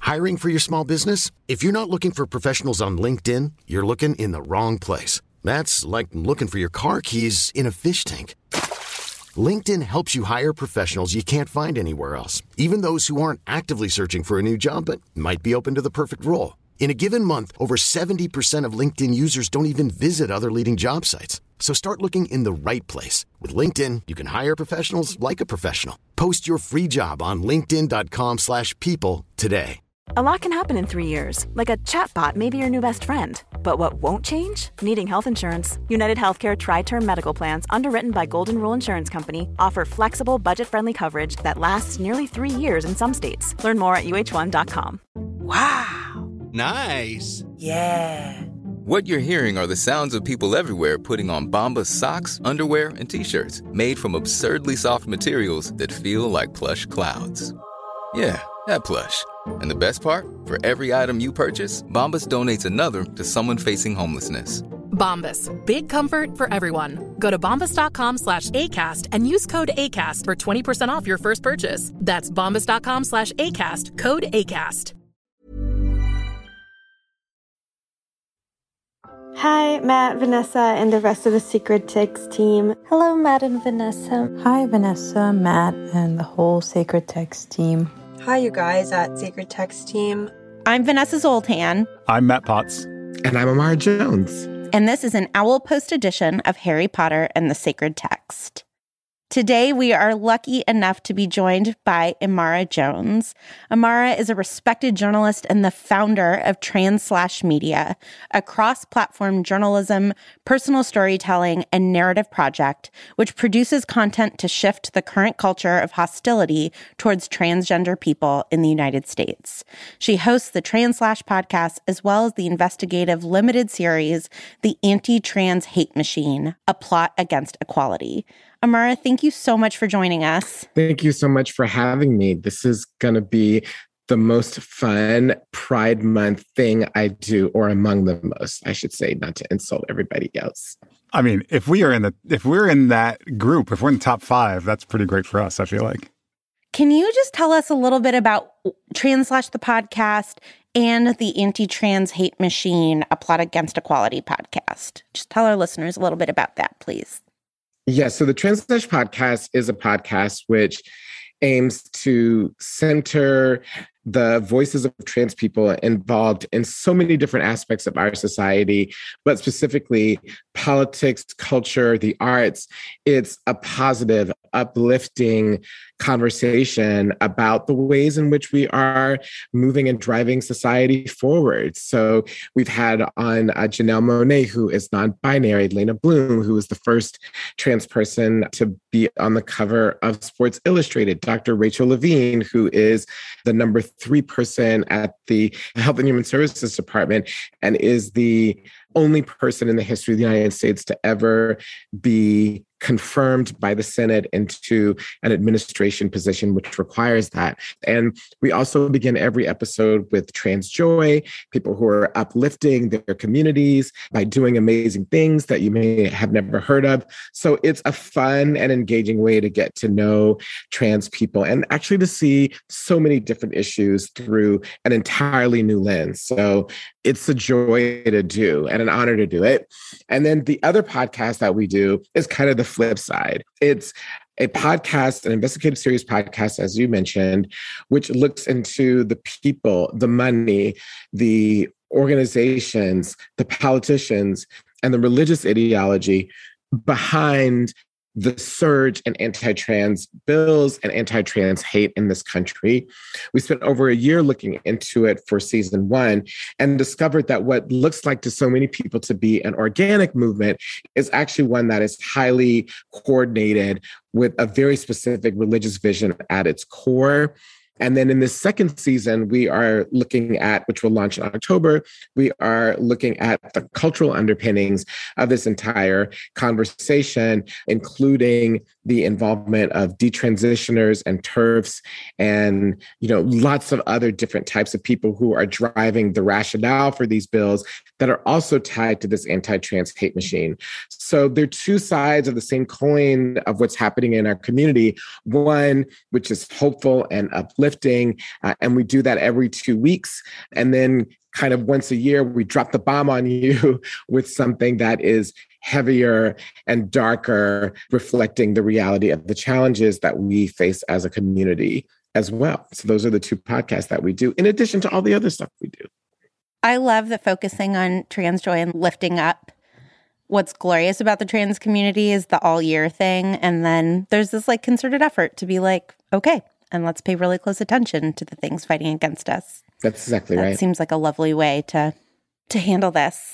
Hiring for your small business? If you're not looking for professionals on LinkedIn, you're looking in the wrong place. That's like looking for your car keys in a fish tank. LinkedIn helps you hire professionals you can't find anywhere else, even those who aren't actively searching for a new job but might be open to the perfect role. In a given month, over 70% of LinkedIn users don't even visit other leading job sites. So start looking in the right place. With LinkedIn, you can hire professionals like a professional. Post your free job on linkedin.com/people today. A lot can happen in 3 years, like a chatbot may be your new best friend. But what won't change? Needing health insurance. United Healthcare Tri-Term Medical Plans, underwritten by Golden Rule Insurance Company, offer flexible, budget-friendly coverage that lasts nearly 3 years in some states. Learn more at uh1.com. Wow. Nice. Yeah. What you're hearing are the sounds of people everywhere putting on Bombas socks, underwear, and T-shirts made from absurdly soft materials that feel like plush clouds. Yeah, that plush. And the best part? For every item you purchase, Bombas donates another to someone facing homelessness. Bombas. Big comfort for everyone. Go to bombas.com/ACAST and use code ACAST for 20% off your first purchase. That's bombas.com/ACAST. Code ACAST. Hi, Matt, Vanessa, and the rest of the Sacred Text team. Hello, Matt and Vanessa. Hi, Vanessa, Matt, and the whole Sacred Text team. Hi, you guys at Sacred Text team. I'm Vanessa Zoltan. I'm Matt Potts. And I'm Amara Jones. And this is an Owl Post edition of Harry Potter and the Sacred Text. Today, we are lucky enough to be joined by Amara Jones. Amara is a respected journalist and the founder of Trans/Media, a cross-platform journalism, personal storytelling, and narrative project which produces content to shift the current culture of hostility towards transgender people in the United States. She hosts the Trans/, podcast, as well as the investigative limited series, The Anti-Trans Hate Machine, A Plot Against Equality. Amara, thank you so much for joining us. Thank you so much for having me. This is going to be the most fun Pride Month thing I do, or among the most, I should say, not to insult everybody else. I mean, if we're in that group, if we're in the top 5, that's pretty great for us, I feel like. Can you just tell us a little bit about Trans/ the podcast and the Anti-Trans Hate Machine, A Plot Against Equality podcast? Just tell our listeners a little bit about that, please. Yeah, so the Trans/ podcast is a podcast which aims to center the voices of trans people involved in so many different aspects of our society, but specifically politics, culture, the arts. It's a positive, uplifting conversation about the ways in which we are moving and driving society forward. So we've had on Janelle Monáe, who is non-binary, Lena Bloom, who was the first trans person to be on the cover of Sports Illustrated, Dr. Rachel Levine, who is the number 3 person at the Health and Human Services Department and is the only person in the history of the United States to ever be confirmed by the Senate into an administration position, which requires that. And we also begin every episode with Trans Joy, people who are uplifting their communities by doing amazing things that you may have never heard of. So it's a fun and engaging way to get to know trans people and actually to see so many different issues through an entirely new lens. So it's a joy to do and an honor to do it. And then the other podcast that we do is kind of the flip side. It's a podcast, an investigative series podcast, as you mentioned, which looks into the people, the money, the organizations, the politicians, and the religious ideology behind the surge in anti-trans bills and anti-trans hate in this country. We spent over a year looking into it for season 1 and discovered that what looks like to so many people to be an organic movement is actually one that is highly coordinated with a very specific religious vision at its core. And then in the second season, we are looking at, which will launch in October, we are looking at the cultural underpinnings of this entire conversation, including the involvement of detransitioners and TERFs and, lots of other different types of people who are driving the rationale for these bills that are also tied to this anti-trans hate machine. So they're two sides of the same coin of what's happening in our community. One, which is hopeful and uplifting, and we do that every 2 weeks. And then kind of once a year, we drop the bomb on you with something that is heavier and darker, reflecting the reality of the challenges that we face as a community as well. So those are the two podcasts that we do, in addition to all the other stuff we do. I love that focusing on trans joy and lifting up what's glorious about the trans community is the all year thing. And then there's this concerted effort to be okay, and let's pay really close attention to the things fighting against us. That's exactly right. That seems like a lovely way to handle this.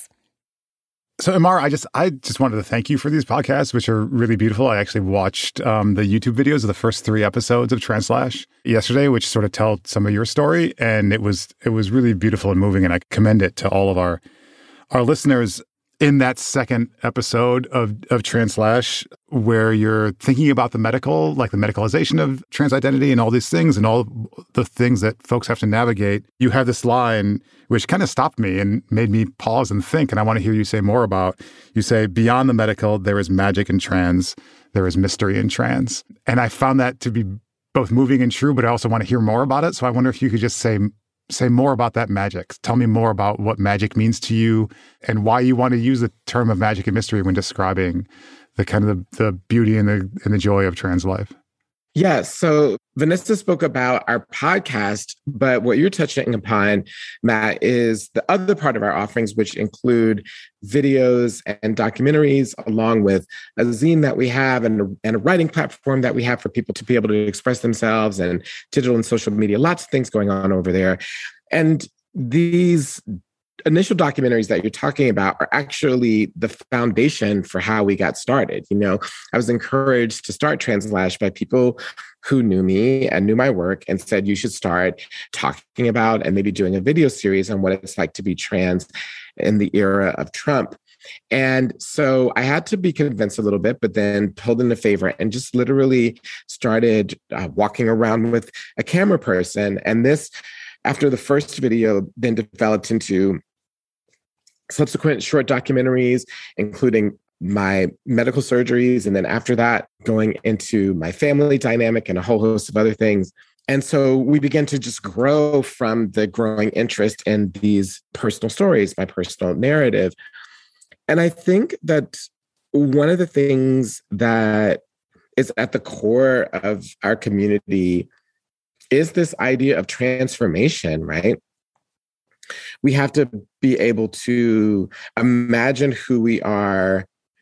So, Imara, I just wanted to thank you for these podcasts, which are really beautiful. I actually watched the YouTube videos of the first 3 episodes of Translash yesterday, which sort of tell some of your story, and it was really beautiful and moving, and I commend it to all of our listeners. In that second episode of Translash, where you're thinking about the medical, the medicalization of trans identity and all these things and all the things that folks have to navigate, you have this line which kind of stopped me and made me pause and think. And I want to hear you say more about, you say, beyond the medical, there is magic in trans, there is mystery in trans. And I found that to be both moving and true, but I also want to hear more about it. So I wonder if you could just say more about that magic. Tell me more about what magic means to you and why you want to use the term of magic and mystery when describing the kind of the beauty and the joy of trans life. Yeah, so Vanessa spoke about our podcast, but what you're touching upon, Matt, is the other part of our offerings, which include videos and documentaries, along with a zine that we have and a writing platform that we have for people to be able to express themselves, and digital and social media, lots of things going on over there. And these initial documentaries that you're talking about are actually the foundation for how we got started. I was encouraged to start Translash by people who knew me and knew my work and said, you should start talking about and maybe doing a video series on what it's like to be trans in the era of Trump. And so I had to be convinced a little bit, but then pulled in a favor and just literally started walking around with a camera person. And this, after the first video, then developed into subsequent short documentaries, including my medical surgeries. And then after that, going into my family dynamic and a whole host of other things. And so we began to just grow from the growing interest in these personal stories, my personal narrative. And I think that one of the things that is at the core of our community is this idea of transformation, right? We have to be able to imagine who we are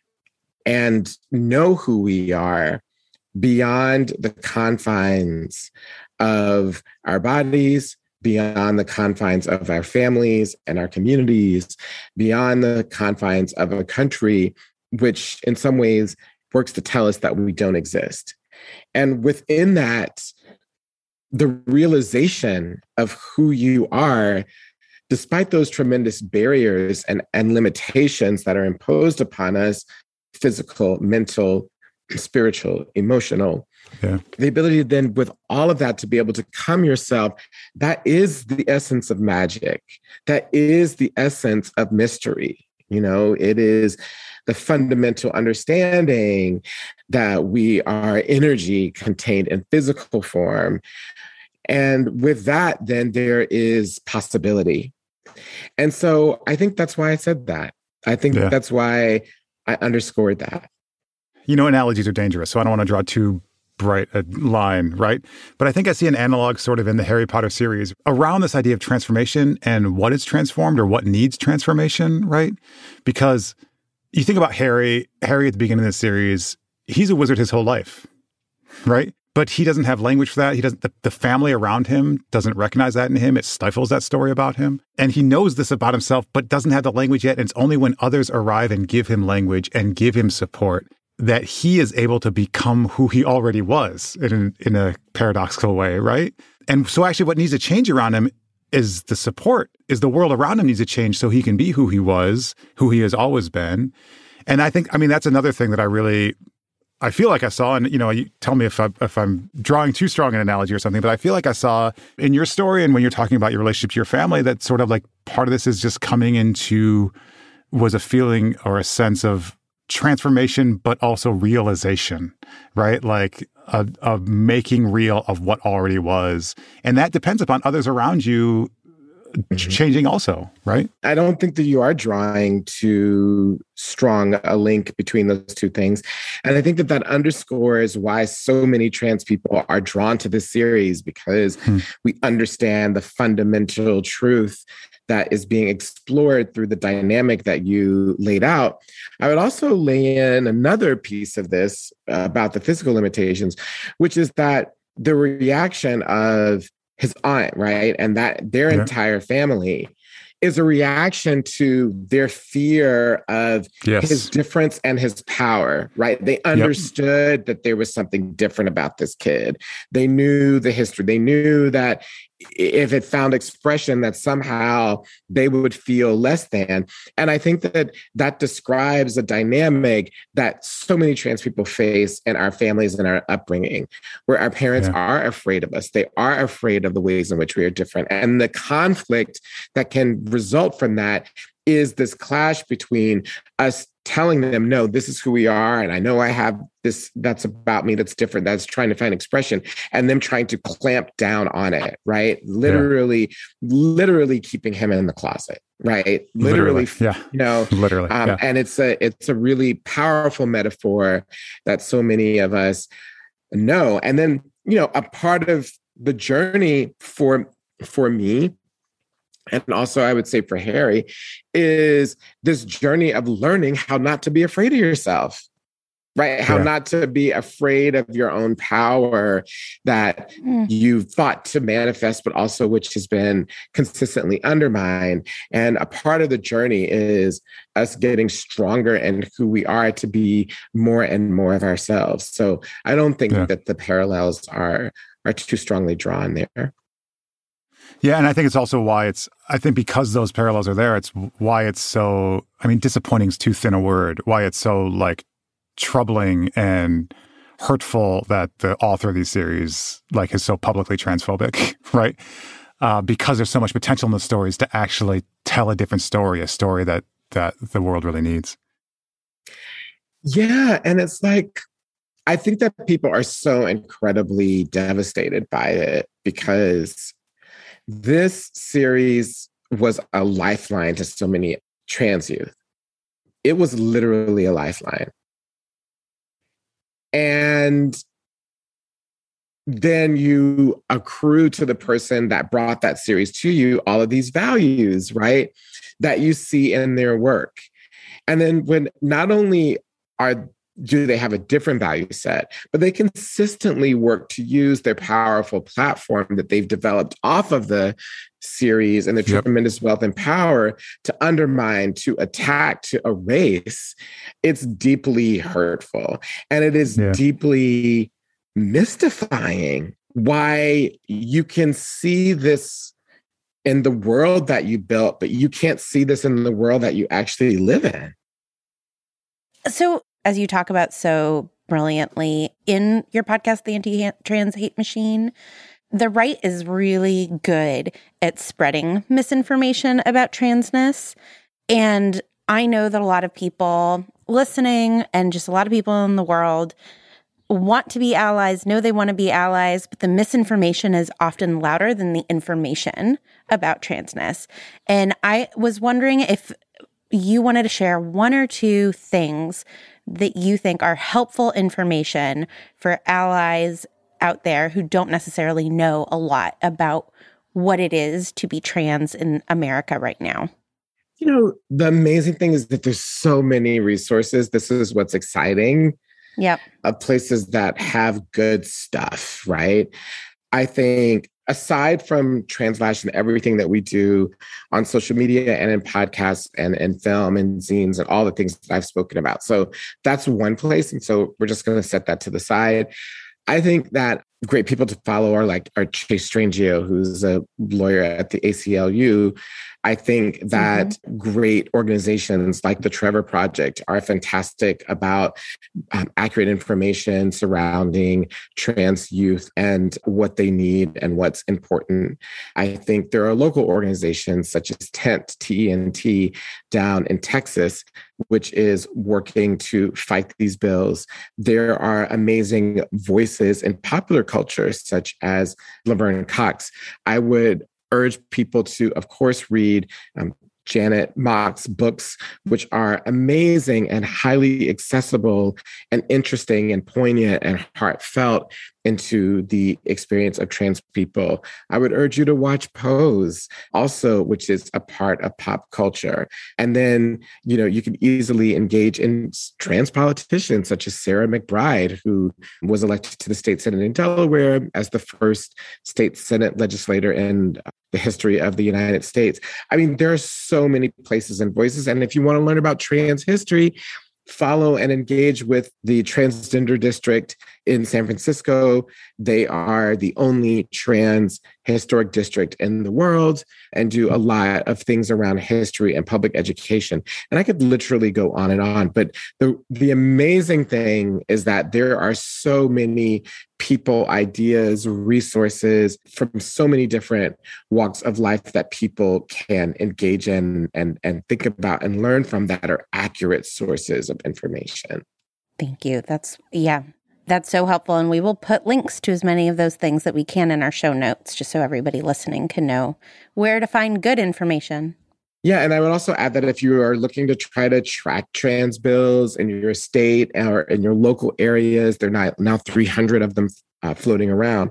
and know who we are beyond the confines of our bodies, beyond the confines of our families and our communities, beyond the confines of a country, which in some ways works to tell us that we don't exist. And within that, the realization of who you are, despite those tremendous barriers and limitations that are imposed upon us, physical, mental, spiritual, emotional, the ability then with all of that to be able to come yourself, that is the essence of magic. That is the essence of mystery. It is the fundamental understanding that we are energy contained in physical form. And with that, then there is possibility. And so I think that's why I said that. I think that's why I underscored that. Analogies are dangerous, so I don't want to draw too bright a line, right? But I think I see an analog sort of in the Harry Potter series around this idea of transformation and what is transformed or what needs transformation, right? Because you think about Harry at the beginning of the series, he's a wizard his whole life, right? But he doesn't have language for that. He doesn't. The family around him doesn't recognize that in him. It stifles that story about him. And he knows this about himself, but doesn't have the language yet. And it's only when others arrive and give him language and give him support that he is able to become who he already was in a paradoxical way, right? And so actually what needs to change around him is the support, is the world around him needs to change so he can be who he was, who he has always been. And I think, that's another thing that I feel like I saw, and you tell me if I'm drawing too strong an analogy or something, but I feel like I saw in your story and when you're talking about your relationship to your family that sort of like part of this is just coming into was a feeling or a sense of transformation, but also realization, right? Like a making real of what already was. And that depends upon others around you changing also, right? I don't think that you are drawing too strong a link between those two things. And I think that underscores why so many trans people are drawn to this series, because we understand the fundamental truth that is being explored through the dynamic that you laid out. I would also lay in another piece of this about the physical limitations, which is that the reaction of his aunt, right? And that their entire family is a reaction to their fear of his difference and his power, right? They understood that there was something different about this kid. They knew the history. They knew that if it found expression, that somehow they would feel less than. And I think that describes a dynamic that so many trans people face in our families and our upbringing, where our parents are afraid of us. They are afraid of the ways in which we are different. And the conflict that can result from that is this clash between us telling them, no, this is who we are. And I know I have this, that's about me, that's different, that's trying to find expression, and them trying to clamp down on it, right? Literally keeping him in the closet, right? Literally. And it's a really powerful metaphor that so many of us know. And then, a part of the journey for me, and also I would say for Harry, is this journey of learning how not to be afraid of yourself, right? How not to be afraid of your own power that you thought to manifest, but also which has been consistently undermined. And a part of the journey is us getting stronger in who we are to be more and more of ourselves. So I don't think that the parallels are too strongly drawn there. Yeah, and I think it's also why I think because those parallels are there, it's why it's so, disappointing is too thin a word, why it's so like troubling and hurtful that the author of these series is so publicly transphobic, right? Because there's so much potential in the stories to actually tell a different story, a story that the world really needs. Yeah, and it's like, I think that people are so incredibly devastated by it because this series was a lifeline to so many trans youth. It was literally a lifeline. And then you accrue to the person that brought that series to you all of these values, right? That you see in their work. And then when not only do they have a different value set, but they consistently work to use their powerful platform that they've developed off of the series and the tremendous wealth and power to undermine, to attack, to erase. It's deeply hurtful. And it is deeply mystifying why you can see this in the world that you built, but you can't see this in the world that you actually live in. So, as you talk about so brilliantly in your podcast, The Anti-Trans Hate Machine, the right is really good at spreading misinformation about transness. And I know that a lot of people listening and just a lot of people in the world want to be allies, know they want to be allies, but the misinformation is often louder than the information about transness. And I was wondering if you wanted to share one or two things that you think are helpful information for allies out there who don't necessarily know a lot about what it is to be trans in America right now. The amazing thing is that there's so many resources. This is what's exciting. Yep. Of places that have good stuff, right? I think aside from Translash and everything that we do on social media and in podcasts and in film and zines and all the things that I've spoken about. So that's one place. And so we're just going to set that to the side. I think that great people to follow are Chase Strangio, who's a lawyer at the ACLU. I think that great organizations like the Trevor Project are fantastic about accurate information surrounding trans youth and what they need and what's important. I think there are local organizations such as TENT, T-E-N-T, down in Texas, which is working to fight these bills. There are amazing voices in popular culture, such as Laverne Cox. I would urge people to, of course, read Janet Mock's books, which are amazing and highly accessible and interesting and poignant and heartfelt into the experience of trans people. I would urge you to watch Pose also, which is a part of pop culture. And then, you can easily engage in trans politicians such as Sarah McBride, who was elected to the state Senate in Delaware as the first state Senate legislator in the history of the United States. I mean, there are so many places and voices. And if you want to learn about trans history, follow and engage with the Transgender District in San Francisco. They are the only trans historic district in the world and do a lot of things around history and public education. And I could literally go on. But the amazing thing is that there are so many people, ideas, resources from so many different walks of life that people can engage in and think about and learn from that are accurate sources of information. Thank you. That's so helpful. And we will put links to as many of those things that we can in our show notes, just so everybody listening can know where to find good information. Yeah, and I would also add that if you are looking to try to track trans bills in your state or in your local areas, there are now 300 of them floating around.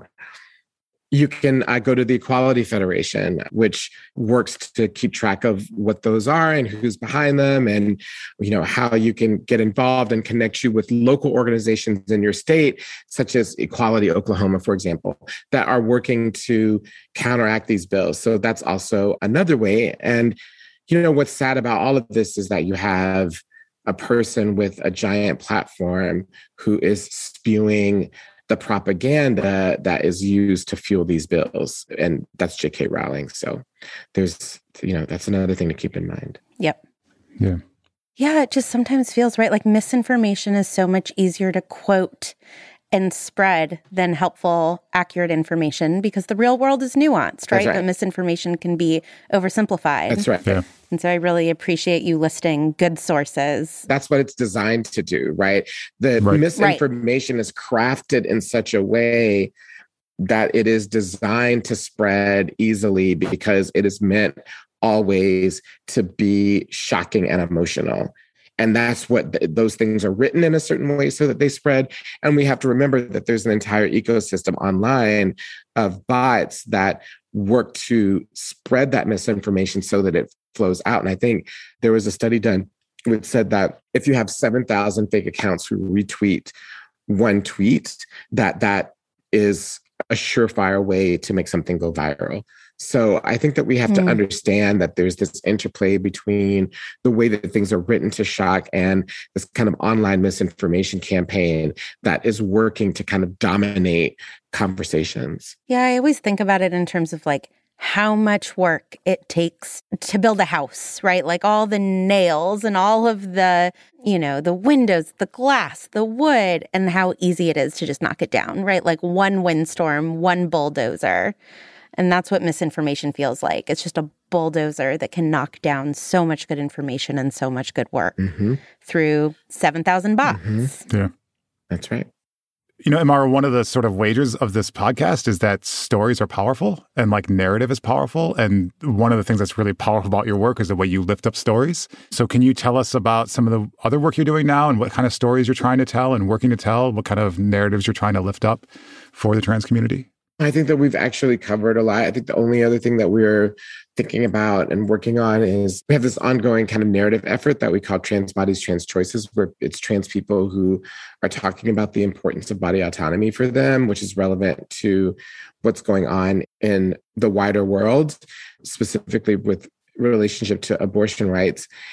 You can go to the Equality Federation, which works to keep track of what those are and who's behind them, and how you can get involved and connect you with local organizations in your state, such as Equality Oklahoma, for example, that are working to counteract these bills. So that's also another way. And what's sad about all of this is that you have a person with a giant platform who is spewing the propaganda that is used to fuel these bills. And that's J.K. Rowling. So there's, that's another thing to keep in mind. Yep. Yeah. Yeah, it just sometimes feels right. Like misinformation is so much easier to quote and spread than helpful, accurate information because the real world is nuanced, right? But misinformation can be oversimplified. That's right. Yeah. And so I really appreciate you listing good sources. That's what it's designed to do, right? The misinformation is crafted in such a way that it is designed to spread easily because it is meant always to be shocking and emotional. And that's what those things are written in a certain way so that they spread. And we have to remember that there's an entire ecosystem online of bots that work to spread that misinformation so that it flows out. And I think there was a study done which said that if you have 7,000 fake accounts who retweet one tweet, that is a surefire way to make something go viral. So I think that we have to understand that there's this interplay between the way that things are written to shock and this kind of online misinformation campaign that is working to kind of dominate conversations. Yeah, I always think about it in terms of like how much work it takes to build a house, right? Like all the nails and all of the, the windows, the glass, the wood, and how easy it is to just knock it down, right? Like one windstorm, one bulldozer. And that's what misinformation feels like. It's just a bulldozer that can knock down so much good information and so much good work through 7,000 bots. Yeah. That's right. Imara, one of the sort of wagers of this podcast is that stories are powerful and like narrative is powerful. And one of the things that's really powerful about your work is the way you lift up stories. So can you tell us about some of the other work you're doing now and what kind of stories you're trying to tell and working to tell, what kind of narratives you're trying to lift up for the trans community? I think that we've actually covered a lot. I think the only other thing that we're thinking about and working on is we have this ongoing kind of narrative effort that we call Trans Bodies, Trans Choices, where it's trans people who are talking about the importance of body autonomy for them, which is relevant to what's going on in the wider world, specifically with relationship to abortion rights.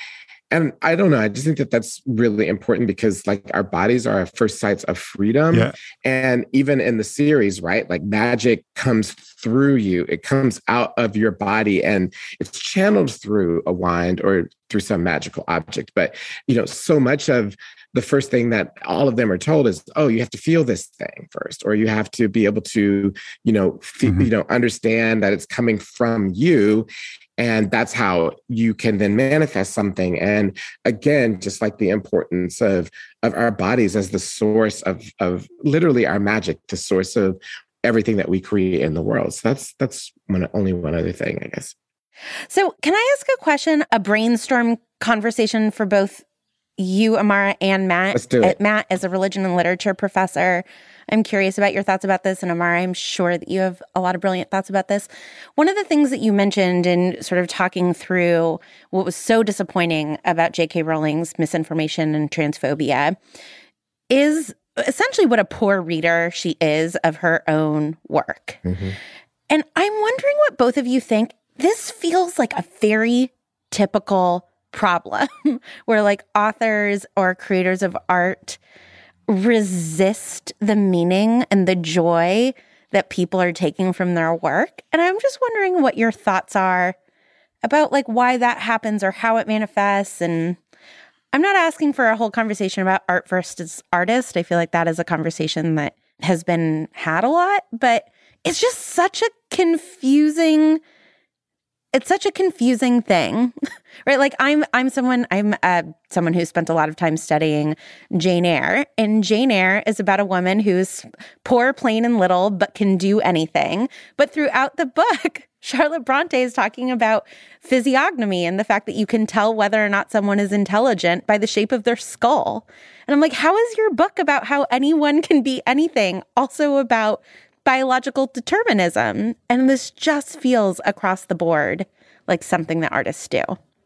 And I don't know, I just think that that's really important because like our bodies are our first sites of freedom. Yeah. And even in the series, right? Like magic comes through you. It comes out of your body and it's channeled through a wand or through some magical object. But, so much of the first thing that all of them are told is, oh, you have to feel this thing first, or you have to be able to, understand that it's coming from you. And that's how you can then manifest something. And again, just like the importance of our bodies as the source of literally our magic, the source of everything that we create in the world. So that's only one other thing, I guess. So can I ask a question, a brainstorm conversation for both you, Amara, and Matt? Let's do it. Matt is a religion and literature professor. I'm curious about your thoughts about this. And Amara, I'm sure that you have a lot of brilliant thoughts about this. One of the things that you mentioned in sort of talking through what was so disappointing about J.K. Rowling's misinformation and transphobia is essentially what a poor reader she is of her own work. Mm-hmm. And I'm wondering what both of you think. This feels like a very typical problem where like authors or creators of art resist the meaning and the joy that people are taking from their work. And I'm just wondering what your thoughts are about like why that happens or how it manifests. And I'm not asking for a whole conversation about art versus artist. I feel like that is a conversation that has been had a lot, but it's just such a confusing thing, right? Like I'm someone who spent a lot of time studying Jane Eyre, and Jane Eyre is about a woman who's poor, plain, and little, but can do anything. But throughout the book, Charlotte Bronte is talking about physiognomy and the fact that you can tell whether or not someone is intelligent by the shape of their skull. And I'm like, how is your book about how anyone can be anything also about biological determinism? And this just feels across the board like something that artists do.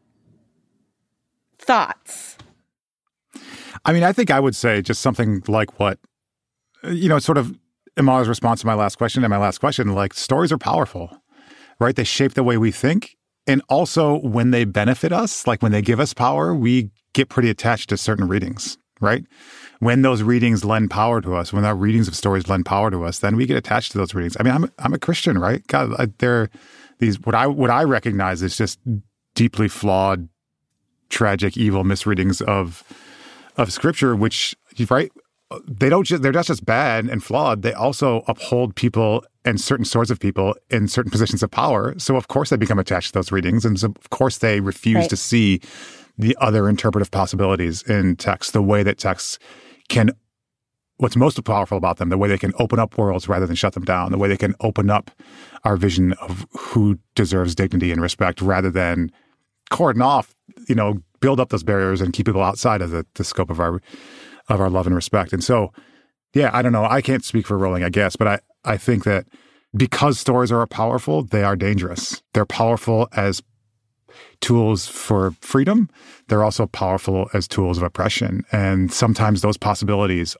Thoughts? I mean, I think I would say just something like what, sort of Amara's response to my last question like stories are powerful, right? They shape the way we think. And also when they benefit us, like when they give us power, we get pretty attached to certain readings, right? When those readings lend power to us, when our readings of stories lend power to us, then we get attached to those readings. I mean, I'm a Christian, right? God, they're these what I recognize is just deeply flawed, tragic, evil misreadings of Scripture, which, right? They're not just bad and flawed. They also uphold people and certain sorts of people in certain positions of power. So of course they become attached to those readings, and so of course they refuse to see the other interpretive possibilities in text, the way that texts can, what's most powerful about them, the way they can open up worlds rather than shut them down, the way they can open up our vision of who deserves dignity and respect rather than cordon off, build up those barriers and keep people outside of the scope of our love and respect. And so, yeah, I don't know. I can't speak for Rowling, I guess, but I think that because stories are powerful, they are dangerous. They're powerful as tools for freedom. They're also powerful as tools of oppression. And oftentimes those possibilities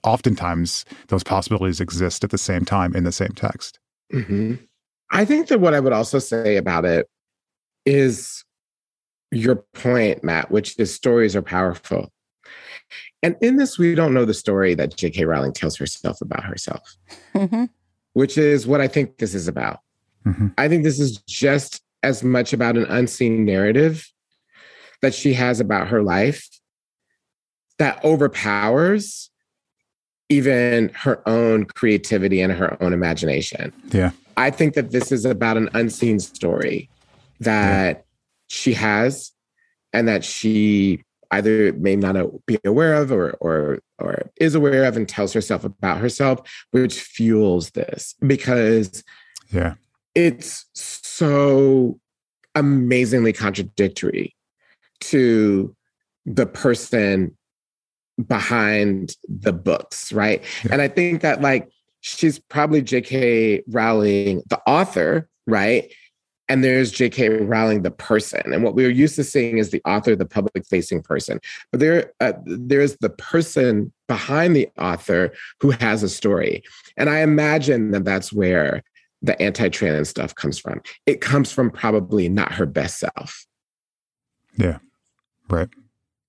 exist at the same time in the same text. Mm-hmm. I think that what I would also say about it is your point, Matt, which is stories are powerful. And in this, we don't know the story that J.K. Rowling tells herself about herself, mm-hmm. which is what I think this is about. Mm-hmm. I think this is just as much about an unseen narrative that she has about her life that overpowers even her own creativity and her own imagination. Yeah. I think that this is about an unseen story that she has and that she either may not be aware of or is aware of and tells herself about herself, which fuels this because it's so amazingly contradictory to the person behind the books, right? Yeah. And I think that like she's probably J.K. Rowling, the author, right? And there's J.K. Rowling, the person. And what we were used to seeing is the author, the public-facing person. But there's the person behind the author who has a story. And I imagine that that's where the anti-trans stuff comes from. It comes from probably not her best self. Yeah, right.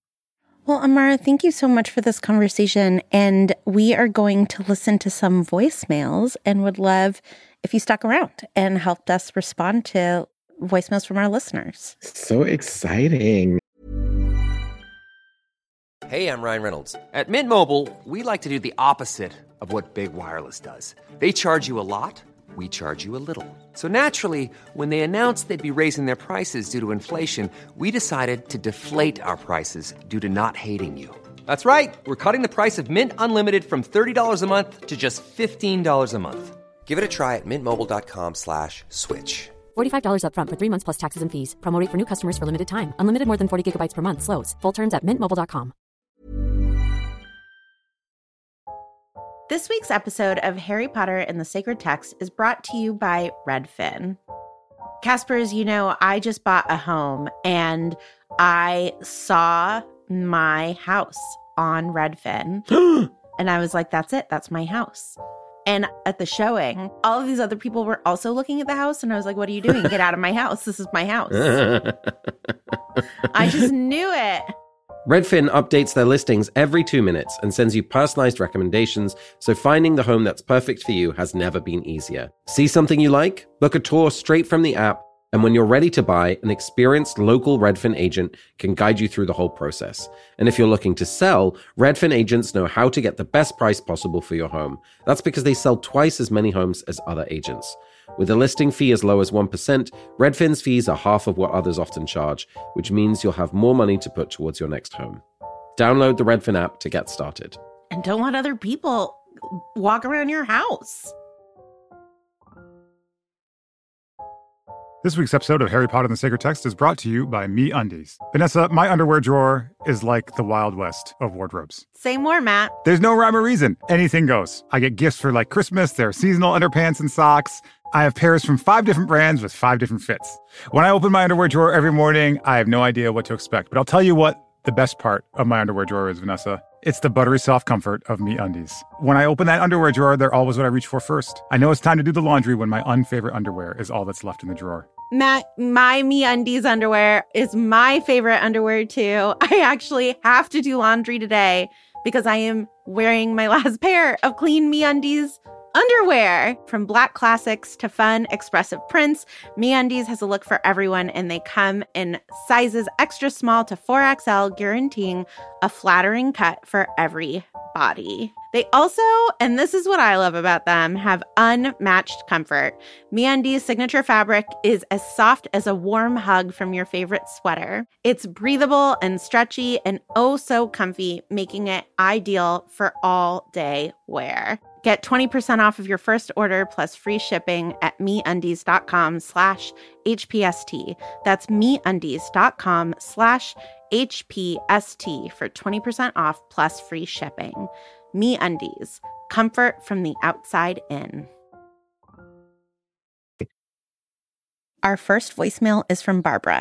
Well, Amara, thank you so much for this conversation. And we are going to listen to some voicemails and would love if you stuck around and helped us respond to voicemails from our listeners. So exciting. Hey, I'm Ryan Reynolds. At Mint Mobile, we like to do the opposite of what Big Wireless does. They charge you a lot. We charge you a little. So naturally, when they announced they'd be raising their prices due to inflation, we decided to deflate our prices due to not hating you. That's right. We're cutting the price of Mint Unlimited from $30 a month to just $15 a month. Give it a try at mintmobile.com/switch. $45 up front for 3 months plus taxes and fees. Promo rate for new customers for limited time. Unlimited more than 40 gigabytes per month. Slows full terms at mintmobile.com. This week's episode of Harry Potter and the Sacred Text is brought to you by Redfin. Casper, as you know, I just bought a home and I saw my house on Redfin. And I was like, that's it. That's my house. And at the showing, all of these other people were also looking at the house. And I was like, what are you doing? Get out of my house. This is my house. I just knew it. Redfin updates their listings every 2 minutes and sends you personalized recommendations, so finding the home that's perfect for you has never been easier. See something you like? Book a tour straight from the app, and when you're ready to buy, an experienced local Redfin agent can guide you through the whole process. And if you're looking to sell, Redfin agents know how to get the best price possible for your home. That's because they sell twice as many homes as other agents. With a listing fee as low as 1%, Redfin's fees are half of what others often charge, which means you'll have more money to put towards your next home. Download the Redfin app to get started. And don't let other people walk around your house. This week's episode of Harry Potter and the Sacred Text is brought to you by MeUndies. Vanessa, my underwear drawer is like the Wild West of wardrobes. Say more, Matt. There's no rhyme or reason. Anything goes. I get gifts for like Christmas. There are seasonal underpants and socks. I have pairs from 5 different brands with 5 different fits. When I open my underwear drawer every morning, I have no idea what to expect. But I'll tell you what the best part of my underwear drawer is, Vanessa. It's the buttery soft comfort of MeUndies. When I open that underwear drawer, they're always what I reach for first. I know it's time to do the laundry when my unfavorite underwear is all that's left in the drawer. Matt, my MeUndies underwear is my favorite underwear too. I actually have to do laundry today because I am wearing my last pair of clean MeUndies underwear. From black classics to fun, expressive prints, MeUndies has a look for everyone, and they come in sizes extra small to 4XL, guaranteeing a flattering cut for every body. They also, and this is what I love about them, have unmatched comfort. MeUndies' signature fabric is as soft as a warm hug from your favorite sweater. It's breathable and stretchy and oh so comfy, making it ideal for all-day wear. Get 20% off of your first order plus free shipping at MeUndies.com/HPST. That's MeUndies.com/HPST for 20% off plus free shipping. MeUndies, comfort from the outside in. Our first voicemail is from Barbara.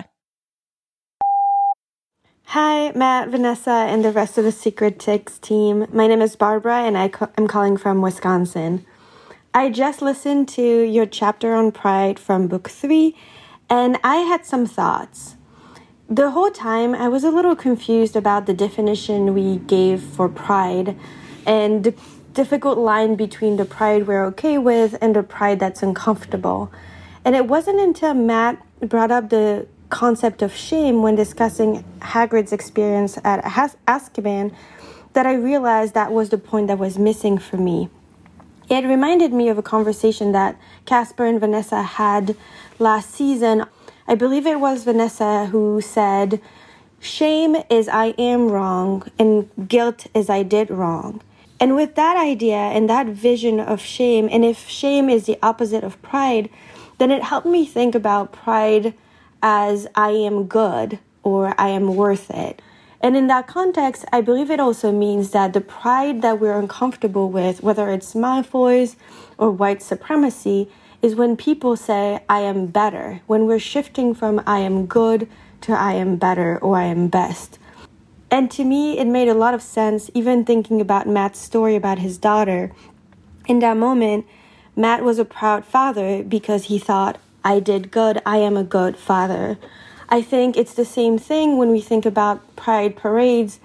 Hi, Matt, Vanessa, and the rest of the Sacred Text team. My name is Barbara, and I'm calling from Wisconsin. I just listened to your chapter on Pride from Book 3, and I had some thoughts. The whole time, I was a little confused about the definition we gave for pride and the difficult line between the pride we're okay with and the pride that's uncomfortable. And it wasn't until Matt brought up the concept of shame when discussing Hagrid's experience at Azkaban that I realized that was the point that was missing for me. It reminded me of a conversation that Casper and Vanessa had last season. I believe it was Vanessa who said, shame is I am wrong and guilt is I did wrong. And with that idea and that vision of shame, and if shame is the opposite of pride, then it helped me think about pride as I am good or I am worth it. And in that context, I believe it also means that the pride that we're uncomfortable with, whether it's Malfoy's or white supremacy, is when people say, I am better, when we're shifting from I am good to I am better or I am best. And to me, it made a lot of sense, even thinking about Matt's story about his daughter. In that moment, Matt was a proud father because he thought, I did good, I am a good father. I think it's the same thing when we think about pride parades.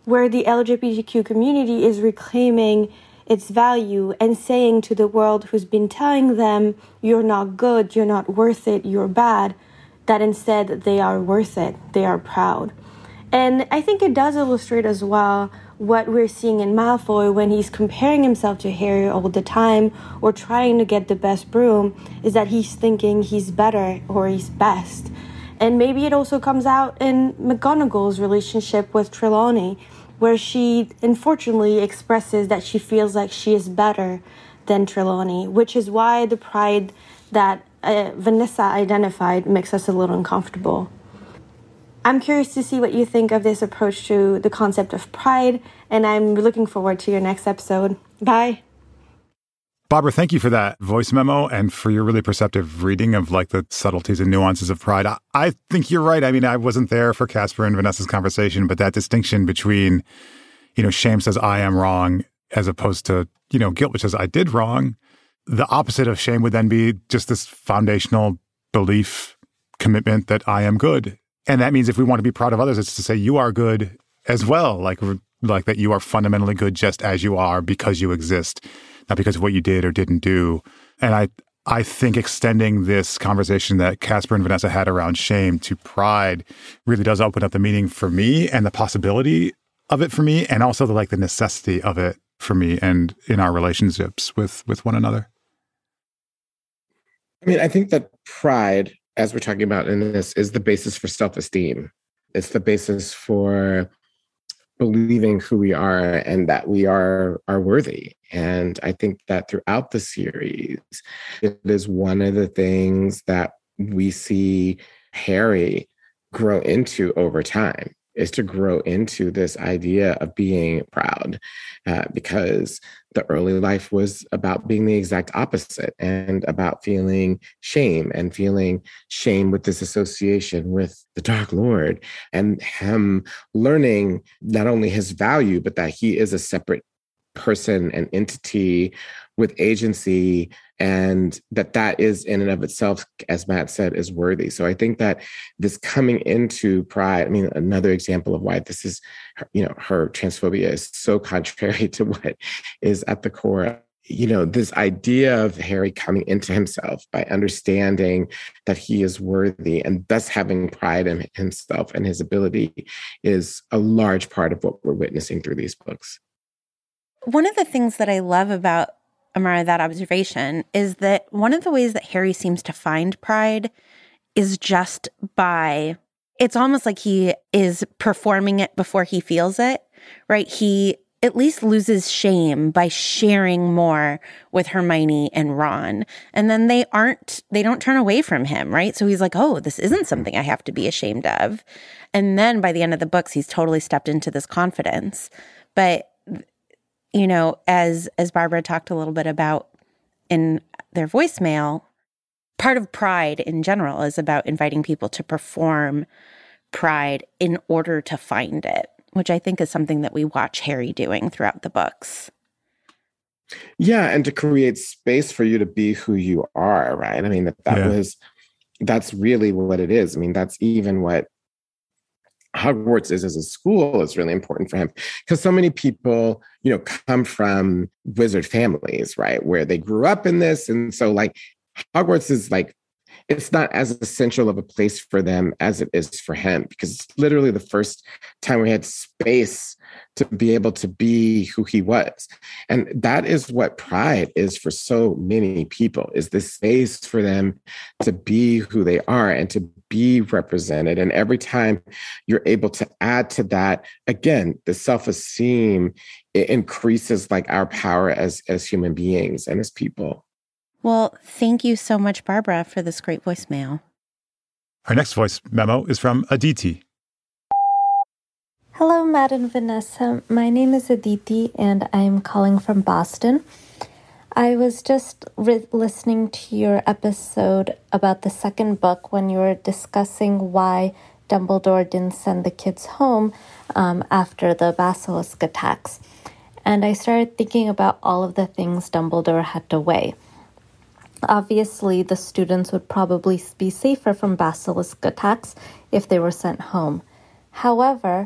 where the LGBTQ community is reclaiming its value and saying to the world who's been telling them, you're not good, you're not worth it, you're bad, that instead they are worth it, they are proud. And I think it does illustrate as well what we're seeing in Malfoy when he's comparing himself to Harry all the time or trying to get the best broom, is that he's thinking he's better or he's best. And maybe it also comes out in McGonagall's relationship with Trelawney, where she unfortunately expresses that she feels like she is better than Trelawney, which is why the pride that Vanessa identified makes us a little uncomfortable. I'm curious to see what you think of this approach to the concept of pride, and I'm looking forward to your next episode. Bye. Barbara, thank you for that voice memo and for your really perceptive reading of like the subtleties and nuances of pride. I think you're right. I mean, I wasn't there for Casper and Vanessa's conversation, but that distinction between, shame says I am wrong as opposed to, guilt, which says I did wrong. The opposite of shame would then be just this foundational belief, commitment that I am good. And that means if we want to be proud of others, it's to say you are good as well, like that you are fundamentally good just as you are because you exist, not because of what you did or didn't do. And I think extending this conversation that Casper and Vanessa had around shame to pride really does open up the meaning for me and the possibility of it for me, and also the necessity of it for me and in our relationships with one another. I mean, I think that pride, as we're talking about in this, is the basis for self-esteem. It's the basis for believing who we are and that we are worthy. And I think that throughout the series, it is one of the things that we see Harry grow into over time, is to grow into this idea of being proud, because the early life was about being the exact opposite and about feeling shame with this association with the Dark Lord, and him learning not only his value, but that he is a separate person and entity with agency, and that is in and of itself, as Matt said, is worthy. So I think that this coming into pride, I mean, another example of why this is, her transphobia is so contrary to what is at the core. This idea of Harry coming into himself by understanding that he is worthy and thus having pride in himself and his ability is a large part of what we're witnessing through these books. One of the things that I love about, Amara, that observation is that one of the ways that Harry seems to find pride is just by, it's almost like he is performing it before he feels it, right? He at least loses shame by sharing more with Hermione and Ron. And then they don't turn away from him, right? So he's like, oh, this isn't something I have to be ashamed of. And then by the end of the books, he's totally stepped into this confidence. But as Barbara talked a little bit about in their voicemail, part of pride in general is about inviting people to perform pride in order to find it, which I think is something that we watch Harry doing throughout the books. Yeah, and to create space for you to be who you are, right? I mean, that's really what it is. I mean, that's even what Hogwarts is as a school is really important for him, because so many people, come from wizard families, right, where they grew up in this. And so Hogwarts is it's not as essential of a place for them as it is for him, because it's literally the first time we had space to be able to be who he was. And that is what pride is for so many people, is this space for them to be who they are and to be represented. And every time you're able to add to that, again, the self-esteem, it increases our power as human beings and as people. Well, thank you so much, Barbara, for this great voicemail. Our next voice memo is from Aditi. Hello, Matt and Vanessa. My name is Aditi, and I'm calling from Boston. I was just listening to your episode about the second book when you were discussing why Dumbledore didn't send the kids home after the basilisk attacks. And I started thinking about all of the things Dumbledore had to weigh. Obviously, the students would probably be safer from basilisk attacks if they were sent home. However,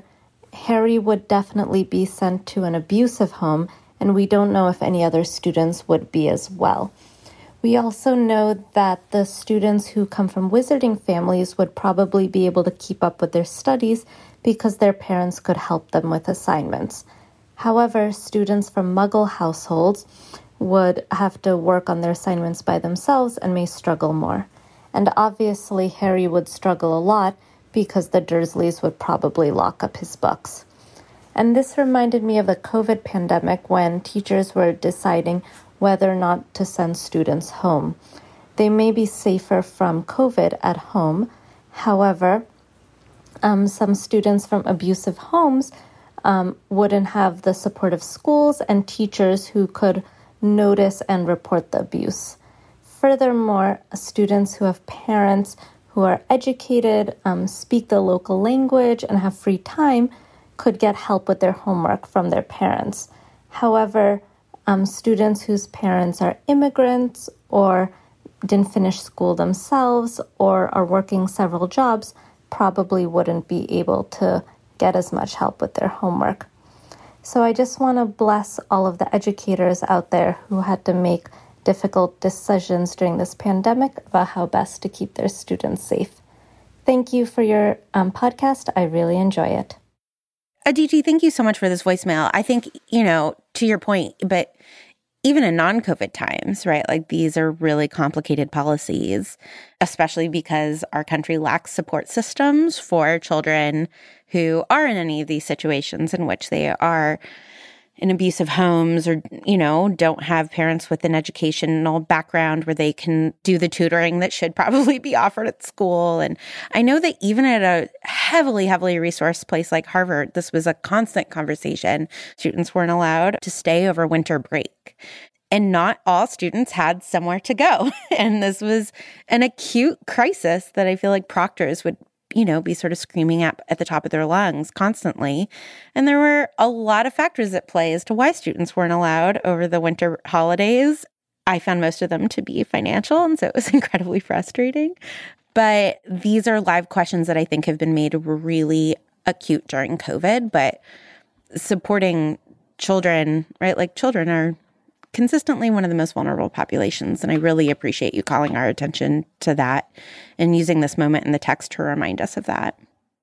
Harry would definitely be sent to an abusive home, and we don't know if any other students would be as well. We also know that the students who come from wizarding families would probably be able to keep up with their studies because their parents could help them with assignments. However, students from Muggle households would have to work on their assignments by themselves and may struggle more. And obviously, Harry would struggle a lot because the Dursleys would probably lock up his books. And this reminded me of the COVID pandemic when teachers were deciding whether or not to send students home. They may be safer from COVID at home. However, some students from abusive homes wouldn't have the support of schools and teachers who could notice and report the abuse. Furthermore, students who have parents who are educated, speak the local language, and have free time could get help with their homework from their parents. However, students whose parents are immigrants or didn't finish school themselves or are working several jobs probably wouldn't be able to get as much help with their homework. So I just want to bless all of the educators out there who had to make difficult decisions during this pandemic about how best to keep their students safe. Thank you for your podcast. I really enjoy it. Aditi, thank you so much for this voicemail. I think, to your point, but even in non-COVID times, right, like these are really complicated policies, especially because our country lacks support systems for children who are in any of these situations in which they are in abusive homes or, don't have parents with an educational background where they can do the tutoring that should probably be offered at school. And I know that even at a heavily resourced place like Harvard, this was a constant conversation. Students weren't allowed to stay over winter break. And not all students had somewhere to go. And this was an acute crisis that I feel like proctors would be sort of screaming at the top of their lungs constantly. And there were a lot of factors at play as to why students weren't allowed over the winter holidays. I found most of them to be financial, and so it was incredibly frustrating. But these are live questions that I think have been made really acute during COVID. But supporting children, right? Like children are consistently one of the most vulnerable populations. And I really appreciate you calling our attention to that and using this moment in the text to remind us of that.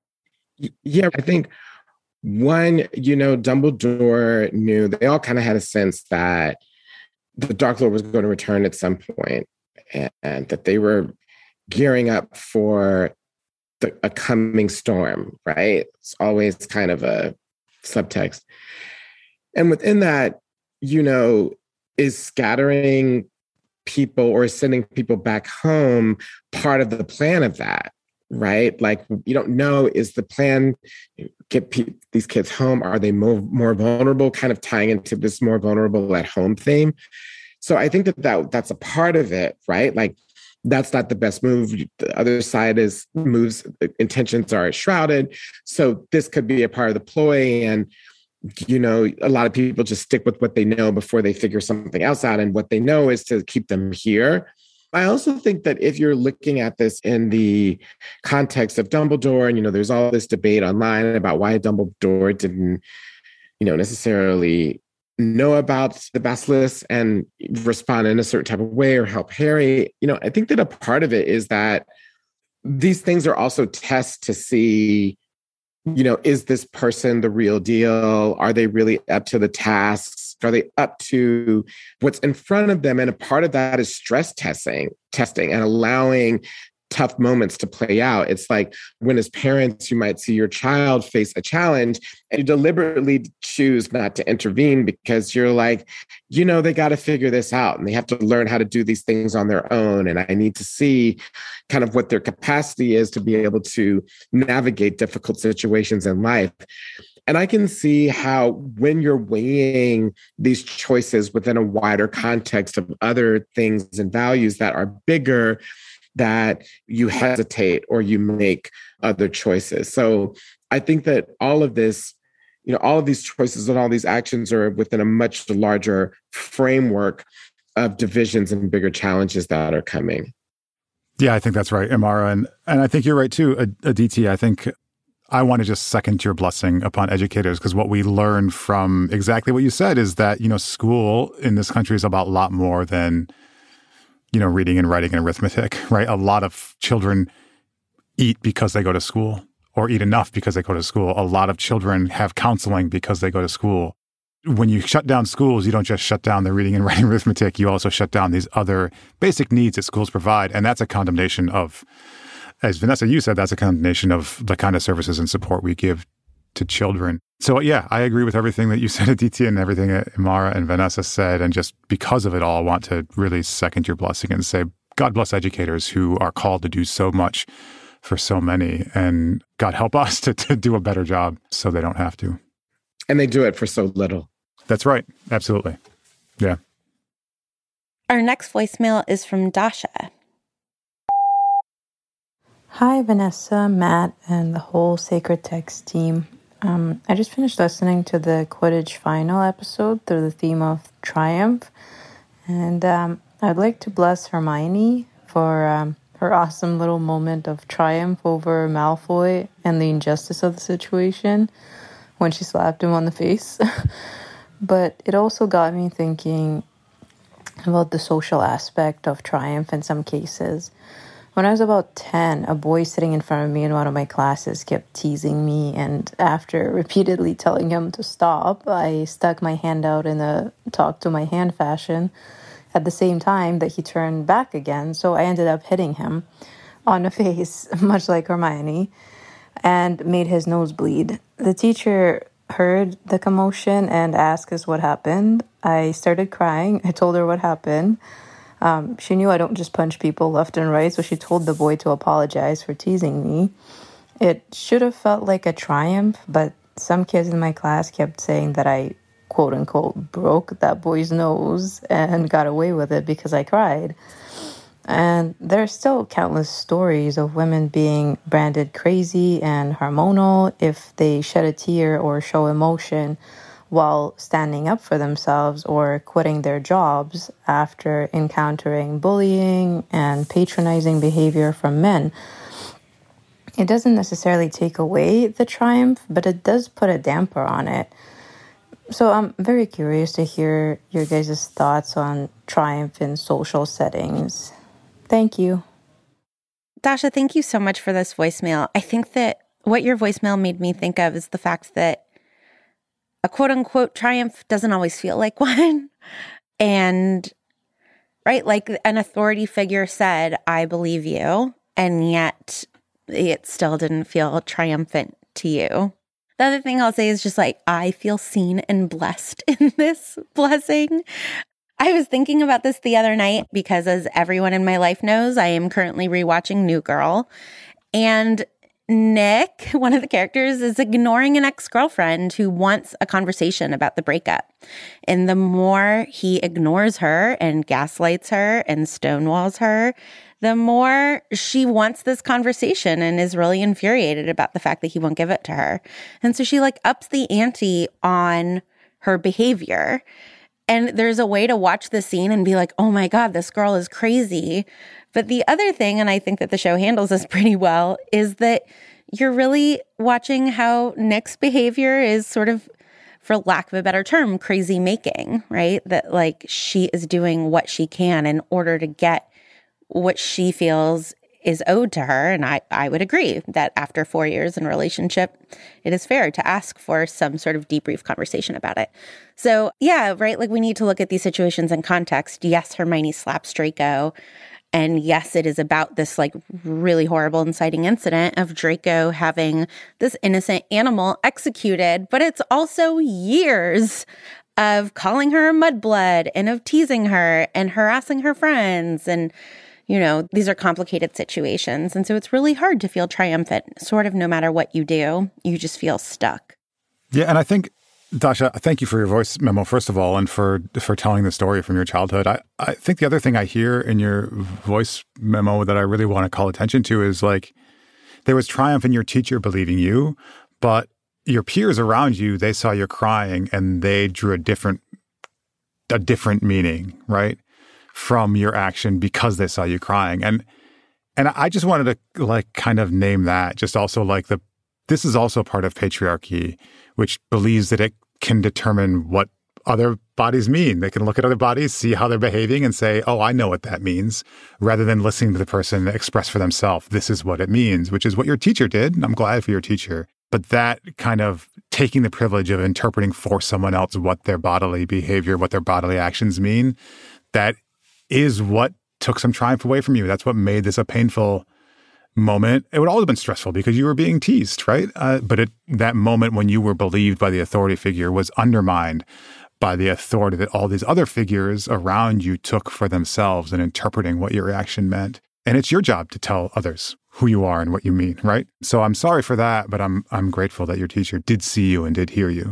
Yeah, I think one, Dumbledore knew, they all kind of had a sense that the Dark Lord was going to return at some point and that they were gearing up for a coming storm, right? It's always kind of a subtext. And within that, is scattering people or sending people back home part of the plan of that, right? Like, you don't know, is the plan get these kids home? Are they more vulnerable? Kind of tying into this more vulnerable at home theme. So I think that's a part of it, right? Like, that's not the best move. The other side is moves, intentions are shrouded. So this could be a part of the ploy. And a lot of people just stick with what they know before they figure something else out. And what they know is to keep them here. I also think that if you're looking at this in the context of Dumbledore, and, there's all this debate online about why Dumbledore didn't, necessarily know about the basilisk and respond in a certain type of way or help Harry. I think that a part of it is that these things are also tests to see, is this person the real deal? Are they really up to the tasks? Are they up to what's in front of them? And a part of that is stress testing and allowing tough moments to play out. It's like when as parents, you might see your child face a challenge and you deliberately choose not to intervene because you're like, they got to figure this out and they have to learn how to do these things on their own. And I need to see kind of what their capacity is to be able to navigate difficult situations in life. And I can see how when you're weighing these choices within a wider context of other things and values that are bigger, that you hesitate or you make other choices. So I think that all of this, all of these choices and all these actions are within a much larger framework of divisions and bigger challenges that are coming. Yeah, I think that's right, Imara. And I think you're right too, Aditi. I think I want to just second your blessing upon educators, because what we learn from exactly what you said is that, school in this country is about a lot more than, reading and writing and arithmetic, right? A lot of children eat because they go to school, or eat enough because they go to school. A lot of children have counseling because they go to school. When you shut down schools, you don't just shut down the reading and writing arithmetic. You also shut down these other basic needs that schools provide. And that's a condemnation of, as Vanessa, you said, that's a condemnation of the kind of services and support we give to children. So yeah, I agree with everything that you said, Aditi, and everything that Imara and Vanessa said. And just because of it all, I want to really second your blessing and say, God bless educators who are called to do so much for so many. And God help us to do a better job so they don't have to. And they do it for so little. That's right. Absolutely. Yeah. Our next voicemail is from Dasha. Hi, Vanessa, Matt, and the whole Sacred Text team. I just finished listening to the Quidditch final episode through the theme of triumph. And I'd like to bless Hermione for her awesome little moment of triumph over Malfoy and the injustice of the situation when she slapped him on the face. But it also got me thinking about the social aspect of triumph in some cases. When I was about 10, a boy sitting in front of me in one of my classes kept teasing me, and after repeatedly telling him to stop, I stuck my hand out in a talk to my hand fashion at the same time that he turned back again, so I ended up hitting him on the face, much like Hermione, and made his nose bleed. The teacher heard the commotion and asked us what happened. I started crying. I told her what happened. She knew I don't just punch people left and right, so she told the boy to apologize for teasing me. It should have felt like a triumph, but some kids in my class kept saying that I, quote-unquote, broke that boy's nose and got away with it because I cried. And there are still countless stories of women being branded crazy and hormonal if they shed a tear or show emotion while standing up for themselves or quitting their jobs after encountering bullying and patronizing behavior from men. It doesn't necessarily take away the triumph, but it does put a damper on it. So I'm very curious to hear your guys' thoughts on triumph in social settings. Thank you. Dasha, thank you so much for this voicemail. I think that what your voicemail made me think of is the fact that a quote-unquote triumph doesn't always feel like one. And, right, like an authority figure said, I believe you, and yet it still didn't feel triumphant to you. The other thing I'll say is just like, I feel seen and blessed in this blessing. I was thinking about this the other night because, as everyone in my life knows, I am currently rewatching New Girl. And Nick, one of the characters, is ignoring an ex-girlfriend who wants a conversation about the breakup. And the more he ignores her and gaslights her and stonewalls her, the more she wants this conversation and is really infuriated about the fact that he won't give it to her. And so she ups the ante on her behavior. And there's a way to watch the scene and be like, oh my God, this girl is crazy. But the other thing, and I think that the show handles this pretty well, is that you're really watching how Nick's behavior is sort of, for lack of a better term, crazy making, right? That she is doing what she can in order to get what she feels is owed to her. And I would agree that after 4 years in a relationship, it is fair to ask for some sort of debrief conversation about it. So yeah, right? We need to look at these situations in context. Yes, Hermione slaps Draco. And yes, it is about this really horrible inciting incident of Draco having this innocent animal executed, but it's also years of calling her a mudblood and of teasing her and harassing her friends. And, these are complicated situations. And so it's really hard to feel triumphant, sort of no matter what you do. You just feel stuck. Yeah, and I think, Dasha, thank you for your voice memo, first of all, and for telling the story from your childhood. I think the other thing I hear in your voice memo that I really want to call attention to is there was triumph in your teacher believing you, but your peers around you, they saw you crying and they drew a different meaning, right, from your action because they saw you crying. And I just wanted to kind of name that, just also the this is also part of patriarchy, which believes that it can determine what other bodies mean. They can look at other bodies, see how they're behaving, and say, oh, I know what that means, rather than listening to the person express for themselves, this is what it means, which is what your teacher did. And I'm glad for your teacher. But that kind of taking the privilege of interpreting for someone else what their bodily behavior, what their bodily actions mean, that is what took some triumph away from you. That's what made this a painful moment. It would all have been stressful because you were being teased, right? But that moment when you were believed by the authority figure was undermined by the authority that all these other figures around you took for themselves in interpreting what your reaction meant. And it's your job to tell others who you are and what you mean, right? So I'm sorry for that, but I'm grateful that your teacher did see you and did hear you.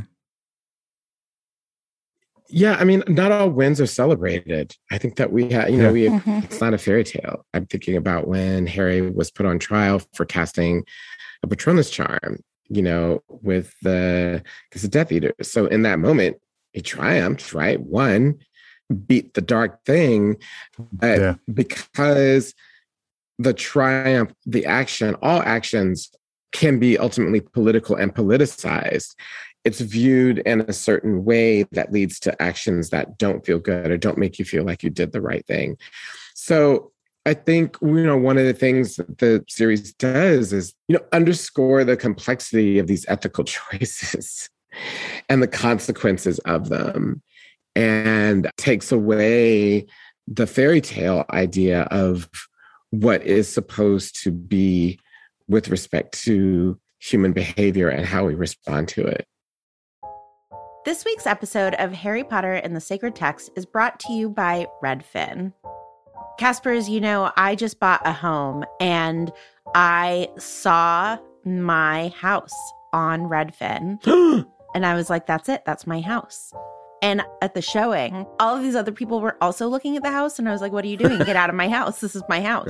Yeah, I mean, not all wins are celebrated. I think that we have, it's not a fairy tale. I'm thinking about when Harry was put on trial for casting a Patronus charm, with the Death Eater. So in that moment, he triumphed, right? Won, beat the dark thing. But because the triumph, the action, all actions can be ultimately political and politicized. It's viewed in a certain way that leads to actions that don't feel good or don't make you feel like you did the right thing. So I think, one of the things that the series does is, underscore the complexity of these ethical choices and the consequences of them, and takes away the fairy tale idea of what is supposed to be with respect to human behavior and how we respond to it. This week's episode of Harry Potter and the Sacred Text is brought to you by Redfin. Casper, as you know, I just bought a home and I saw my house on Redfin. And I was like, that's it. That's my house. And at the showing, all of these other people were also looking at the house. And I was like, what are you doing? Get out of my house. This is my house.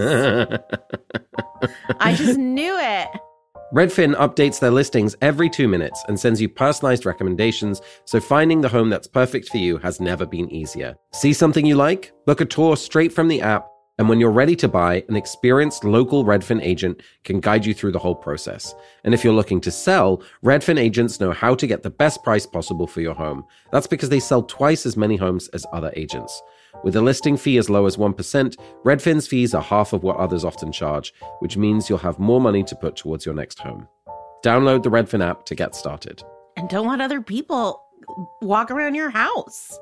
I just knew it. Redfin updates their listings every 2 minutes and sends you personalized recommendations, so finding the home that's perfect for you has never been easier. See something you like? Book a tour straight from the app, and when you're ready to buy, an experienced local Redfin agent can guide you through the whole process. And if you're looking to sell, Redfin agents know how to get the best price possible for your home. That's because they sell twice as many homes as other agents. With a listing fee as low as 1%, Redfin's fees are half of what others often charge, which means you'll have more money to put towards your next home. Download the Redfin app to get started. And don't let other people walk around your house.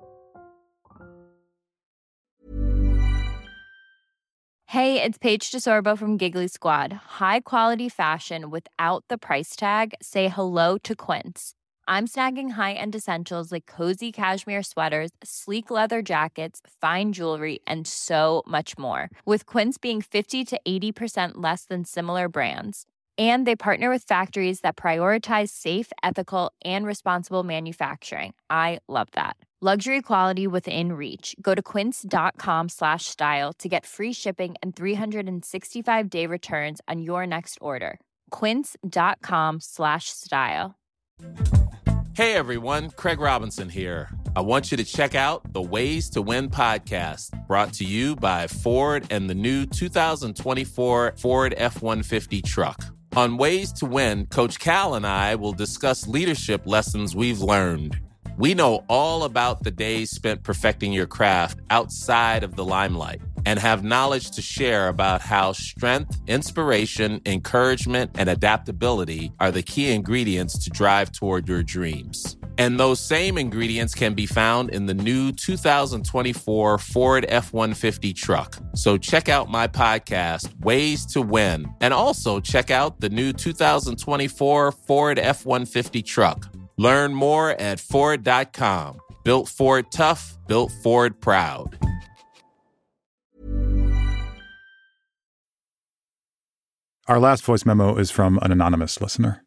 Hey, it's Paige DeSorbo from Giggly Squad. High quality fashion without the price tag. Say hello to Quince. I'm snagging high-end essentials like cozy cashmere sweaters, sleek leather jackets, fine jewelry, and so much more. With Quince being 50 to 80% less than similar brands. And they partner with factories that prioritize safe, ethical, and responsible manufacturing. I love that. Luxury quality within reach. Go to quince.com/style to get free shipping and 365-day returns on your next order. Quince.com/style. Hey everyone, Craig Robinson here. I want you to check out the Ways to Win podcast, brought to you by Ford and the new 2024 Ford F-150 truck. On Ways to Win, Coach Cal and I will discuss leadership lessons we've learned. We know all about the days spent perfecting your craft outside of the limelight and have knowledge to share about how strength, inspiration, encouragement, and adaptability are the key ingredients to drive toward your dreams. And those same ingredients can be found in the new 2024 Ford F-150 truck. So check out my podcast, Ways to Win, and also check out the new 2024 Ford F-150 truck. Learn more at Ford.com. Built Ford tough, built Ford proud. Our last voice memo is from an anonymous listener.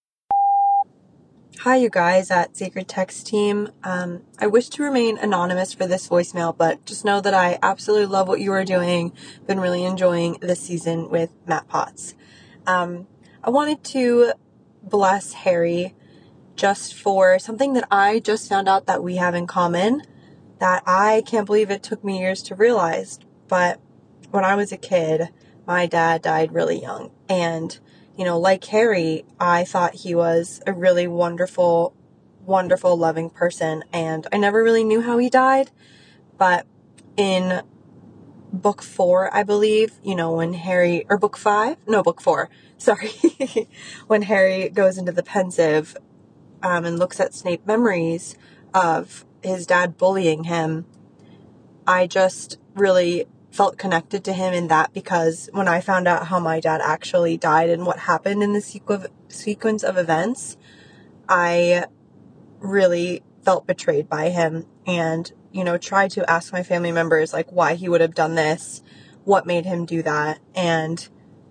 Hi, you guys at Sacred Text Team. I wish to remain anonymous for this voicemail, but just know that I absolutely love what you are doing. Been really enjoying this season with Matt Potts. I wanted to bless Harry just for something that I just found out that we have in common that I can't believe it took me years to realize. But when I was a kid, my dad died really young, and you know, like Harry, I thought he was a really wonderful, wonderful, loving person, and I never really knew how he died. But in book 4, I believe, you know, when Harry, or book 5? No, book 4, sorry. When Harry goes into the Pensieve and looks at Snape memories of his dad bullying him, I just really felt connected to him in that, because when I found out how my dad actually died and what happened in the sequence of events, I really felt betrayed by him, and, you know, tried to ask my family members, like, why he would have done this, what made him do that, and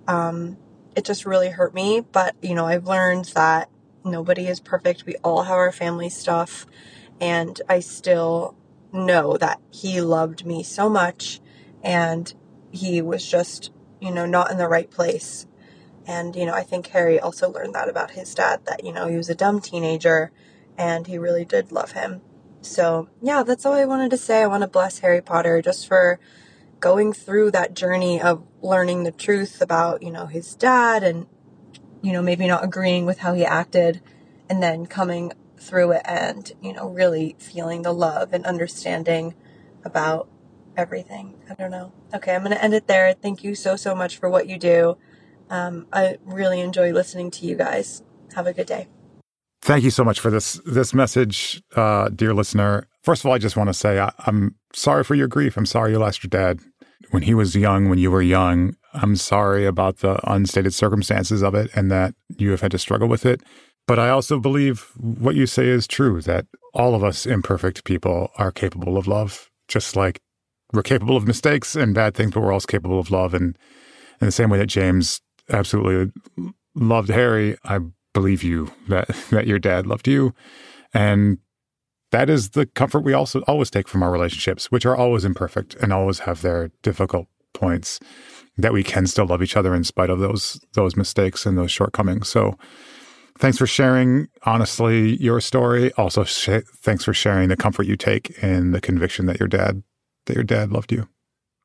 it just really hurt me. But, you know, I've learned that nobody is perfect. We all have our family stuff, and I still know that he loved me so much, and he was just, you know, not in the right place. And, you know, I think Harry also learned that about his dad, that, you know, he was a dumb teenager and he really did love him. So, yeah, that's all I wanted to say. I want to bless Harry Potter just for going through that journey of learning the truth about, you know, his dad, and, you know, maybe not agreeing with how he acted, and then coming through it and, you know, really feeling the love and understanding about everything. I don't know. Okay, I'm going to end it there. Thank you so, so much for what you do. I really enjoy listening to you guys. Have a good day. Thank you so much for this message, dear listener. First of all, I just want to say I'm sorry for your grief. I'm sorry you lost your dad when he was young, when you were young. I'm sorry about the unstated circumstances of it and that you have had to struggle with it. But I also believe what you say is true, that all of us imperfect people are capable of love, just like we're capable of mistakes and bad things, but we're also capable of love. And in the same way that James absolutely loved Harry, I believe you that your dad loved you. And that is the comfort we also always take from our relationships, which are always imperfect and always have their difficult points, that we can still love each other in spite of those mistakes and those shortcomings. So thanks for sharing, honestly, your story. Also, thanks for sharing the comfort you take in the conviction that your dad loved you.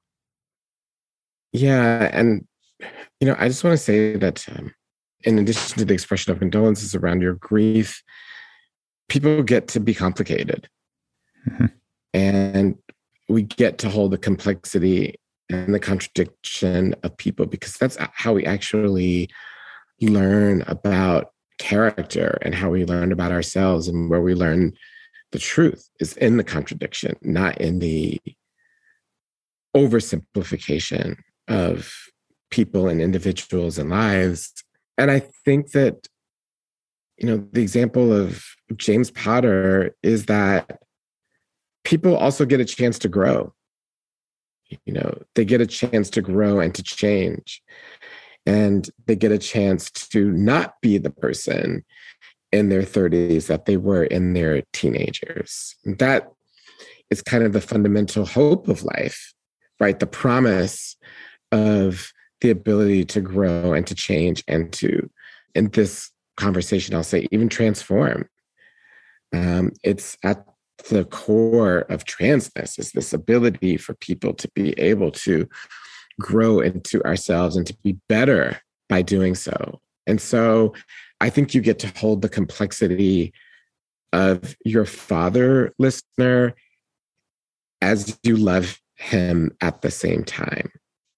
Yeah. And, you know, I just want to say that in addition to the expression of condolences around your grief, people get to be complicated. Mm-hmm. And we get to hold the complexity and the contradiction of people, because that's how we actually learn about character and how we learn about ourselves, and where we learn the truth is in the contradiction, not in the oversimplification of people and individuals and lives. And I think that, you know, the example of James Potter is that people also get a chance to grow. You know, they get a chance to grow and to change. And they get a chance to not be the person in their 30s that they were in their teenagers. That is kind of the fundamental hope of life, right? The promise of the ability to grow and to change and to, in this conversation, I'll say, even transform. It's at the core of transness, is this ability for people to be able to grow into ourselves and to be better by doing so. And so I think you get to hold the complexity of your father, listener, as you love him at the same time.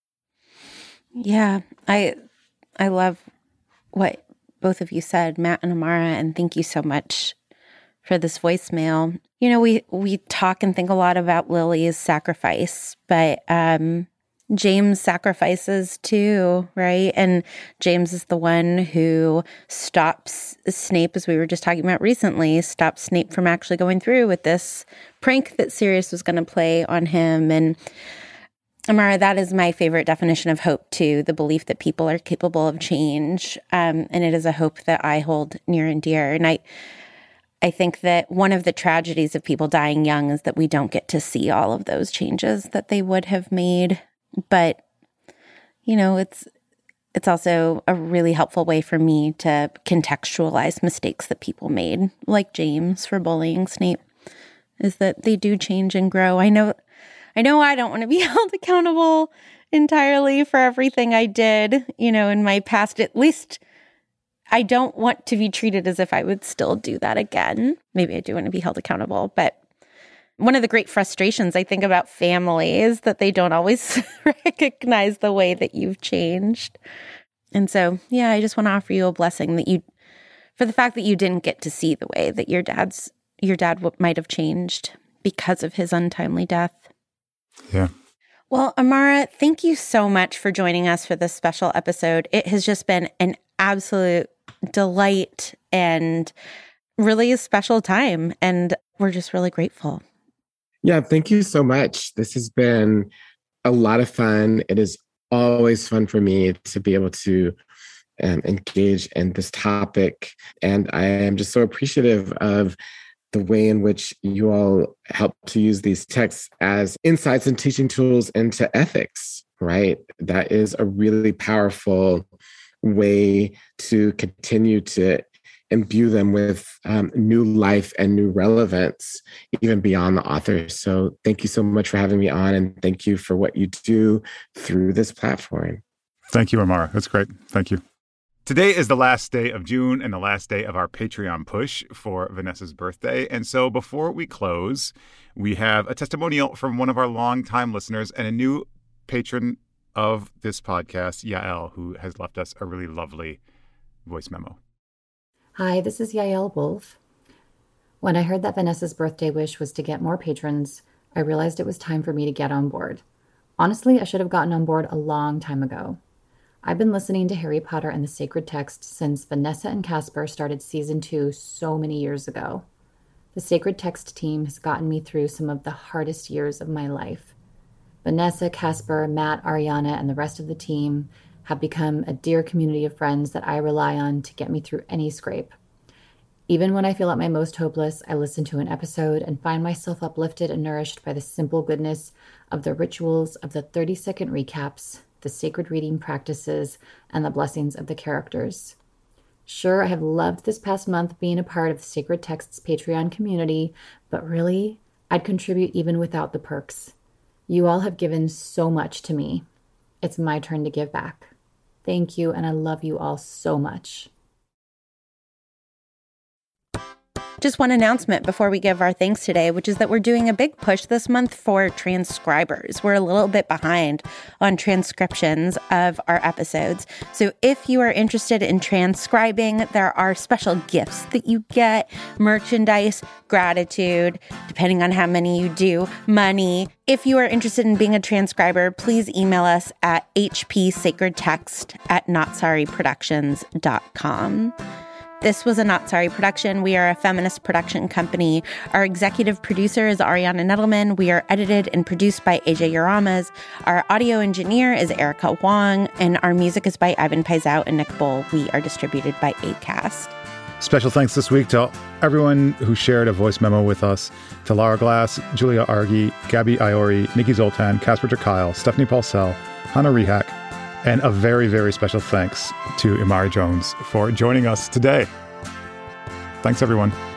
Yeah, I love what both of you said, Matt and Amara, and thank you so much for this voicemail. You know, we talk and think a lot about Lily's sacrifice, but James sacrifices too, right? And James is the one who stops Snape, as we were just talking about recently, stops Snape from actually going through with this prank that Sirius was going to play on him. And Amara, that is my favorite definition of hope too, the belief that people are capable of change. And it is a hope that I hold near and dear. And I think that one of the tragedies of people dying young is that we don't get to see all of those changes that they would have made. But, you know, it's also a really helpful way for me to contextualize mistakes that people made, like James for bullying Snape, is that they do change and grow. I know I don't want to be held accountable entirely for everything I did, you know, in my past, at least I don't want to be treated as if I would still do that again. Maybe I do want to be held accountable, but one of the great frustrations I think about family is that they don't always recognize the way that you've changed. And so, yeah, I just want to offer you a blessing for the fact that you didn't get to see the way that your dad might have changed because of his untimely death. Yeah. Well, Amara, thank you so much for joining us for this special episode. It has just been an absolute delight and really a special time. And we're just really grateful. Yeah, thank you so much. This has been a lot of fun. It is always fun for me to be able to engage in this topic. And I am just so appreciative of the way in which you all help to use these texts as insights and teaching tools into ethics, right? That is a really powerful way to continue to imbue them with new life and new relevance, even beyond the author. So thank you so much for having me on, and thank you for what you do through this platform. Thank you, Amara. That's great. Thank you. Today is the last day of June and the last day of our Patreon push for Vanessa's birthday. And so before we close, we have a testimonial from one of our longtime listeners and a new patron of this podcast, Yael, who has left us a really lovely voice memo. Hi, this is Yael Wolf. When I heard that Vanessa's birthday wish was to get more patrons, I realized it was time for me to get on board. Honestly, I should have gotten on board a long time ago. I've been listening to Harry Potter and the Sacred Text since Vanessa and Casper started season 2 so many years ago. The Sacred Text team has gotten me through some of the hardest years of my life. Vanessa, Casper, Matt, Ariana, and the rest of the team have become a dear community of friends that I rely on to get me through any scrape. Even when I feel at my most hopeless, I listen to an episode and find myself uplifted and nourished by the simple goodness of the rituals of the 30-second recaps, the sacred reading practices, and the blessings of the characters. Sure, I have loved this past month being a part of the Sacred Texts Patreon community, but really, I'd contribute even without the perks. You all have given so much to me. It's my turn to give back. Thank you, and I love you all so much. Just one announcement before we give our thanks today, which is that we're doing a big push this month for transcribers. We're a little bit behind on transcriptions of our episodes. So if you are interested in transcribing, there are special gifts that you get: merchandise, gratitude, depending on how many you do, money. If you are interested in being a transcriber, please email us at hpsacredtext@notsorryproductions.com. This was a Not Sorry production. We are a feminist production company. Our executive producer is Ariana Nettleman. We are edited and produced by AJ Uramas. Our audio engineer is Erica Wong, and our music is by Ivan Paisau and Nick Bull. We are distributed by Acast. Special thanks this week to everyone who shared a voice memo with us: to Lara Glass, Julia Argy, Gabby Iori, Nikki Zoltan, Casper ter Kuile, Stephanie Paulsell, Hannah Rehak, and a very, very special thanks to Imari Jones for joining us today. Thanks, everyone.